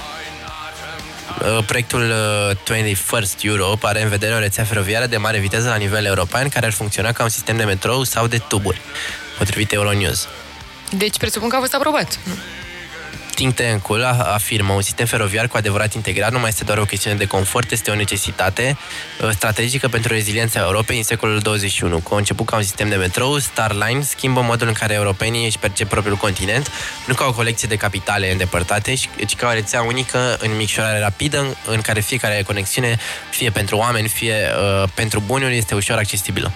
Proiectul 21st Europe are în vedere o rețea feroviară de mare viteză la nivel european care ar funcționa ca un sistem de metrou sau de tuburi, potrivit Euronews. Deci presupun că a fost aprobat. Think Tank-ul afirmă: un sistem feroviar cu adevărat integrat nu mai este doar o chestiune de confort, este o necesitate strategică pentru reziliența Europei în secolul 21. Conceput ca un sistem de metrou, Starline schimbă modul în care europenii își percep propriul continent, nu ca o colecție de capitale îndepărtate, ci ca o rețea unică în micșorare rapidă, în care fiecare conexiune, fie pentru oameni, fie pentru bunuri, este ușor accesibilă.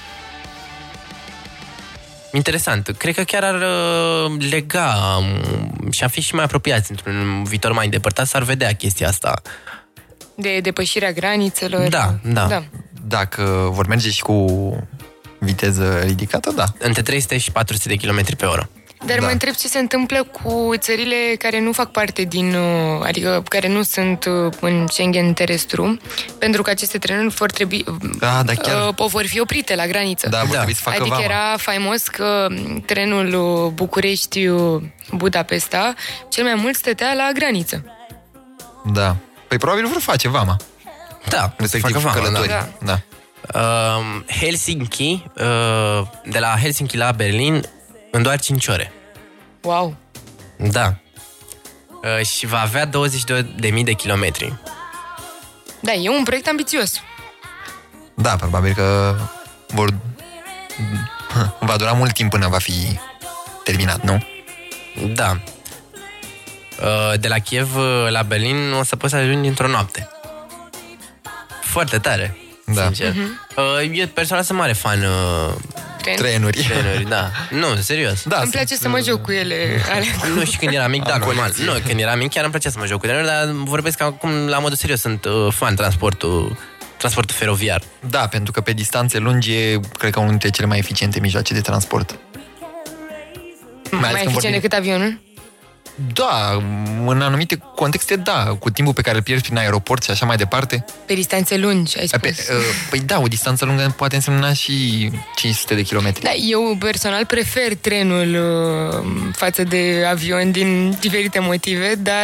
Interesant. Cred că chiar ar lega și am fi și mai apropiați într-un viitor mai îndepărtat, s-ar vedea chestia asta. De depășirea granițelor. Da. Dacă vor merge și cu viteză ridicată, da. Între 300 și 400 de km pe oră. Dar mă întreb ce se întâmplă cu țările care nu fac parte din, adică care nu sunt în Schengen terestru, pentru că aceste trenuri vor trebui, vor fi oprite la graniță. Da, vor trebui să facă adică vama. era faimos că trenul București-Budapesta cel mai mult stătea la graniță. Da. Păi probabil vor face vama. Da, respectiv facă vama, călători. Da. Helsinki, de la Helsinki la Berlin în doar 5 ore. Wow! Da. Și va avea 22.000 de kilometri. Da, e un proiect ambițios. Da, probabil că vor Va dura mult timp până va fi terminat, nu? Da. De la Kiev la Berlin o să poți să ajungi într-o noapte. Foarte tare, Da. sincer. Eu personal sunt mare fan Trenuri. trenuri, da. Nu, serios. Da, Îmi place să mă joc cu ele. Nu, și când eram mic, da, normal. Nu, când eram mic chiar îmi plăcea să mă joc cu trenuri, dar vorbesc acum la modul serios. Sunt fan transportul feroviar. Da, pentru că pe distanțe lungi e, cred că, unul dintre cele mai eficiente mijloace de transport. Mai eficient decât avionul? Da, în anumite contexte, da. Cu timpul pe care îl pierzi prin aeroport și așa mai departe. Pe distanțe lungi, ai spus. Păi da, o distanță lungă poate însemna și 500 de kilometri. Da, eu personal prefer trenul față de avion din diferite motive, dar...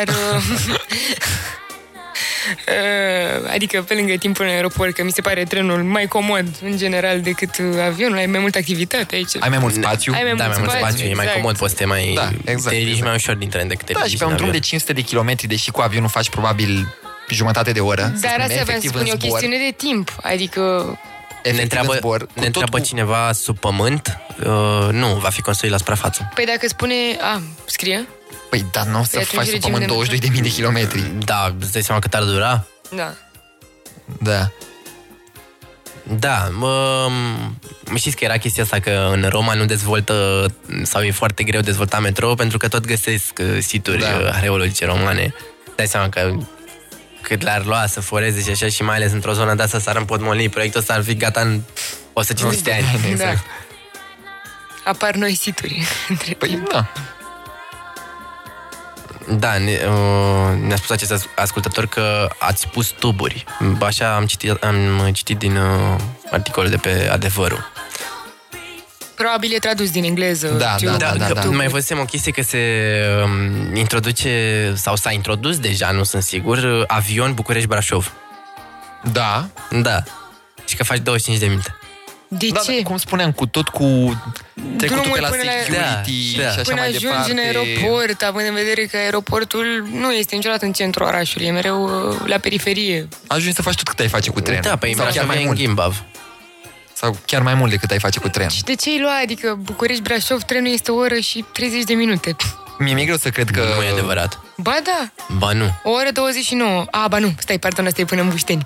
adică pe lângă timpul în aeroport, că mi se pare trenul mai comod în general decât avionul, ai mai multă activitate aici. Ai mai mult spațiu. Ai mai Da, mai mult spațiu, e mai exact. comod, poți să te mai... Da, exact, te ridici exact. mai ușor din tren decât te Da, ridici și pe un din drum de avion. 500 de kilometri, deși cu avionul faci probabil jumătate de oră. Dar asta vreau să spun, e o chestiune de timp. Adică... Ne întreabă cineva sub pământ, nu, va fi construit la suprafață. Păi dacă spune... scrie? Păi da, nu o să Păi atunci faci sub regimul pământ de 22.000 de kilometri. Da, îți dai seama cât ar dura? Da. Da. Da, știți că era chestia asta că în Roma nu dezvoltă, sau e foarte greu dezvolta metrou, pentru că tot găsesc situri arheologice romane. Dai seama că cât le-ar lua să foreze și așa, și mai ales într-o zonă de asta s-ar împotmoli. Proiectul ăsta ar fi gata în 150 de ani. Da. Apar noi situri. Păi da. Da, ne-a spus acest ascultător că ați pus tuburi. Așa am citit din articolul de pe Adevărul. Probabil e tradus din engleză. Da, da. Mai văzusem o chestie că se introduce, sau s-a introdus deja, nu sunt sigur, avion București-Brașov. Da. Da. Și că faci 25 de minute. De Da, ce? dar, cum spuneam, cu tot cu trecutul Drumul pe la până la- security Da, da. și așa Până mai ajungi departe. în aeroport, având în vedere că aeroportul nu este niciodată în centrul orașului, e mereu la periferie. Ajungi să faci tot cât ai face cu trenul. Da, pe sau chiar Brașov mai e în mult. Gimbav. Sau chiar mai mult decât ai face cu trenul. Și de ce îi lua? Adică București-Brașov, trenul este o oră și 30 de minute. Mie mi-e greu să cred că... Nu e adevărat. Ba da, Ba nu. o oră 29. Ba nu, stai, pardon, asta e până în Bușteni.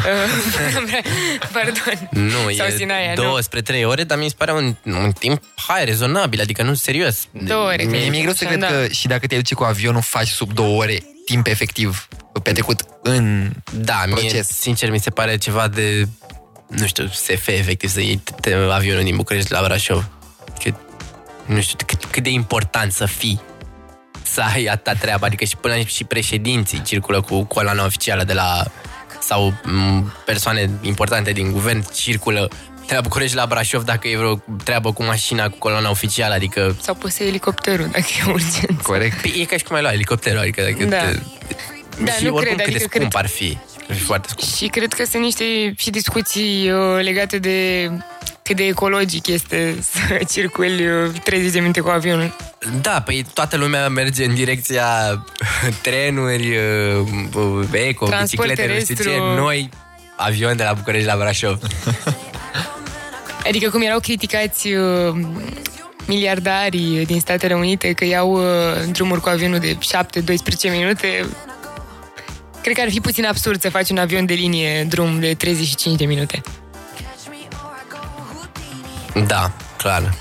Pardon. Nu, Sau e Sinaia, 2 nu. spre 3 ore, dar mi se pare un timp rezonabil, adică nu serios. 2 ore. Mie mi-e greu să cred că și dacă te duci cu avionul faci sub 2 ore timp efectiv petrecut în Da, mie, proces. sincer, mi se pare ceva de, nu știu, SF, efectiv, să iei avionul din București la Brașov. Că, nu știu, cât de important să fii, să ai atâta treabă, adică și până și președinții circulă cu coloana oficială de la, sau persoane importante din guvern circulă de la București la Brașov dacă e vreo treabă cu mașina, cu coloana oficială, adică... Sau poți să iei elicopterul dacă e urgent. Corect. Păi, e ca și cum ai lua elicopterul, adică... Da. Da, și nu oricum cred, cât de adică scump cred. ar fi. Ar fi foarte scump. Și cred că sunt niște și discuții legate de cât de ecologic este să circuli 30 de minute cu avionul. Da, păi toată lumea merge în direcția trenuri, eco, Transport biciclete, nu știu ce, terestru. noi avion de la București la Brașov. Adică cum erau criticați miliardarii din Statele Unite că iau drumuri cu avionul de 7-12 minute, cred că ar fi puțin absurd să faci un avion de linie drum de 35 de minute. Da, clar.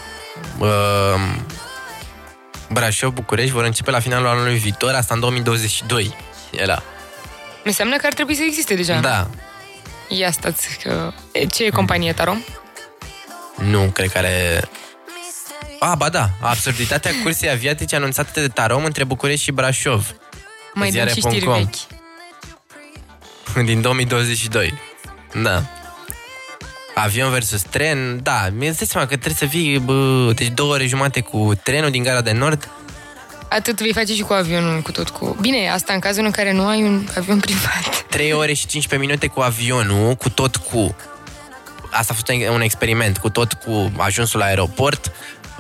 Brașov, București vor începe la finalul anului viitor, asta în 2022 era. Înseamnă că ar trebui să existe deja. Da, Ia stați că... Ce e compania Tarom? nu, cred că are... Ba da, absurditatea cursei aviatice anunțate de Tarom între București și Brașov. Mai dăm și știri Ziare.com. vechi. Din 2022. Da. Avion versus tren, da, mi-e dai seama că trebuie să fii, deci 2 ore jumate cu trenul din Gara de Nord. Atât vei face și cu avionul, cu tot cu... Bine, asta în cazul în care nu ai un avion privat. 3 ore și 15 minute cu avionul, cu tot cu... Asta a fost un experiment, cu tot cu ajunsul la aeroport.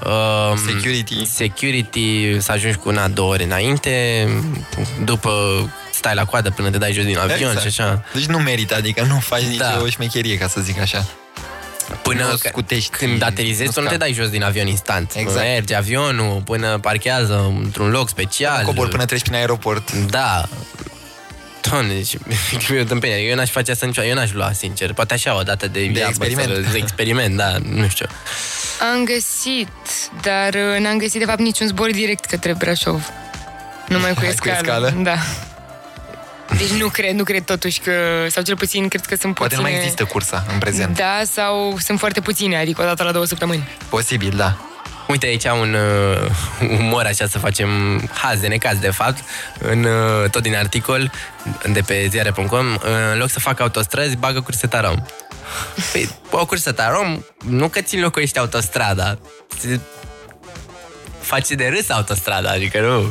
Security, să ajungi cu 2 ore înainte, după stai la coadă până te dai jos din avion, Exact. și așa. Deci nu merită, adică nu faci Da. nicio șmecherie, ca să zic așa. până scutești, când aterizezi, tu nu te dai jos din avion instant. Exact. Mergi avionul până parchează într-un loc special. Cobor până treci prin aeroport. Da. Doamne, deci, eu n-aș face asta niciodată, eu n-aș lua, sincer. Poate așa o dată de experiment. De experiment, da, nu știu. Am găsit, dar n-am găsit de fapt niciun zbor direct către Brașov. Numai cu escală. Da. Deci nu cred totuși că, sau cel puțin cred că sunt Poate puține. nu mai există cursa în prezent. Da, sau sunt foarte puține, adică o dată la 2 săptămâni. Posibil, da. Uite aici un umor așa să facem haz de necaz, de fapt, tot din articol de pe ziare.com, în loc să facă autostrăzi, bagă curseta rom. Păi, o curseta rom, nu că ți înlocuiește autostrada, face de râs autostrada, adică nu.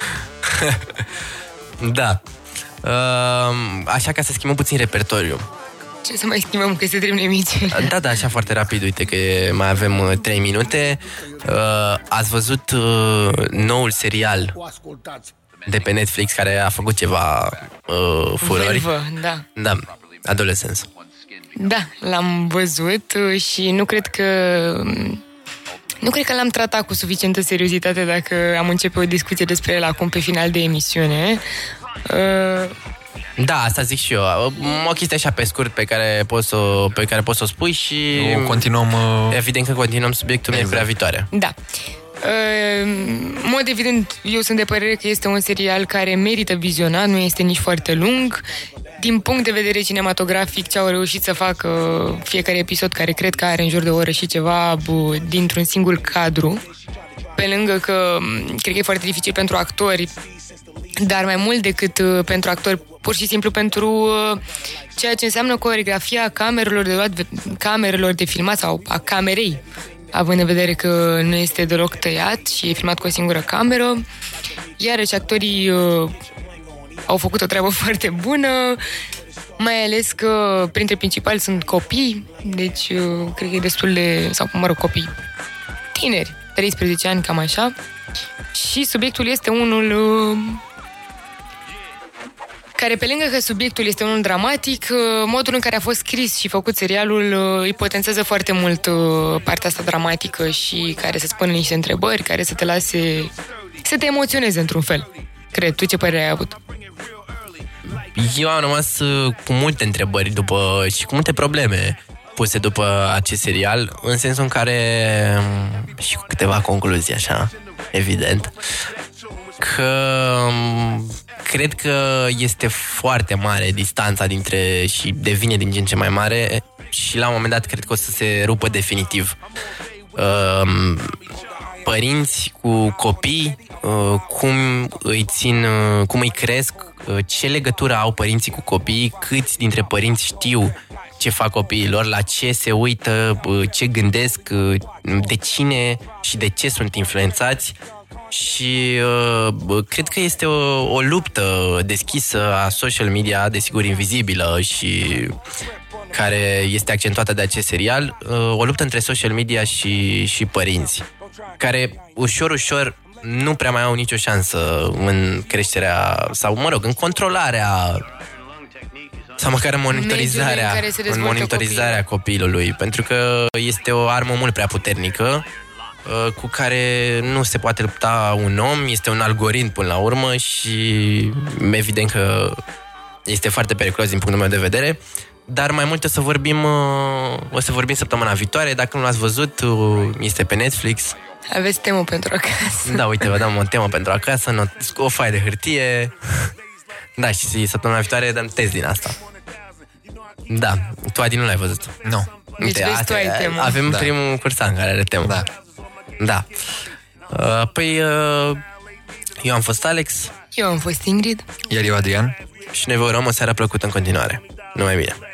Da. Așa, ca să schimbăm puțin repertoriu. Ce să mai schimbăm, că se termină emisiunea? Da, așa foarte rapid, uite că mai avem 3 minute. Ați văzut noul serial de pe Netflix care a făcut ceva furori? Vârvă, da. Da, Adolescence. Da, l-am văzut și nu cred că l-am tratat cu suficientă seriozitate dacă am începe o discuție despre el acum pe final de emisiune. Da, asta zic și eu. O chestie așa pe scurt pe care poți să o spui și continuăm. Evident că continuăm subiectul miercurea viitoare. Da. În mod evident, eu sunt de părere că este un serial care merită vizionat, nu este nici foarte lung. Din punct de vedere cinematografic, ce au reușit să facă fiecare episod, care cred că are în jur de o oră și ceva, dintr-un singur cadru, pe lângă că cred că e foarte dificil pentru actori, dar mai mult decât pentru actori, pur și simplu pentru ceea ce înseamnă coreografia camerelor de filmat sau a camerei, având în vedere că nu este deloc tăiat și e filmat cu o singură cameră. Iarăși actorii au făcut o treabă foarte bună, mai ales că printre principali sunt copii, deci cred că e destul de, sau copii tineri, 13 ani, cam așa. Și subiectul este unul care, pe lângă că subiectul este unul dramatic, modul în care a fost scris și făcut serialul îi potențează foarte mult partea asta dramatică și care să-ți pună niște întrebări, care să te lase, să te emoționeze într-un fel. Cred, tu ce părere ai avut? Eu am rămas cu multe întrebări și cu multe probleme puse după acest serial, în sensul în care și cu câteva concluzii, așa, evident, că cred că este foarte mare distanța dintre, și devine din ce în ce mai mare, și la un moment dat cred că o să se rupă definitiv. Părinți cu copii, cum îi țin, cum îi cresc, ce legătură au părinții cu copiii, câți dintre părinți știu ce fac copiii lor, la ce se uită, ce gândesc, de cine și de ce sunt influențați. Și cred că este o luptă deschisă a social media, desigur invizibilă și care este accentuată de acest serial, o luptă între social media și părinți, care ușor nu prea mai au nicio șansă în creșterea, sau în controlarea sau măcar în monitorizarea copilului, pentru că este o armă mult prea puternică cu care nu se poate lupta un om, este un algoritm până la urmă și evident că este foarte periculos din punctul meu de vedere. Dar mai mult o să vorbim săptămâna viitoare. Dacă nu l-ați văzut, este pe Netflix. Aveți temă pentru acasă. Da, uite, vă dăm o temă pentru acasă, o foaie de hârtie. Da, și săptămâna viitoare dăm test din asta. Da, tu, Adi, nu l-ai văzut. Nu. Deci vezi, tu ai temă. Avem primul cursan care are temă. Da. Eu am fost Alex. Eu am fost Ingrid. Iar eu Adrian. Și noi vă urăm o seară plăcută în continuare. Numai bine.